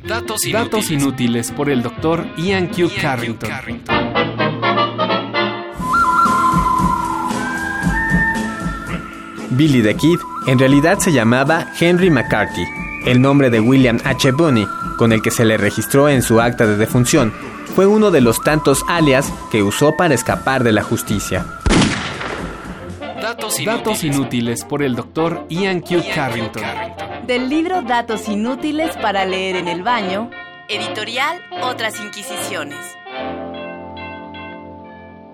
Datos inútiles por el Dr. Ian Q. Carrington. Billy the Kid en realidad se llamaba Henry McCarthy, el nombre de William H. Bonney, con el que se le registró en su acta de defunción. Fue uno de los tantos alias que usó para escapar de la justicia. Datos inútiles por el Dr. Ian Q. Carrington. Del libro Datos inútiles para leer en el baño, editorial Otras Inquisiciones.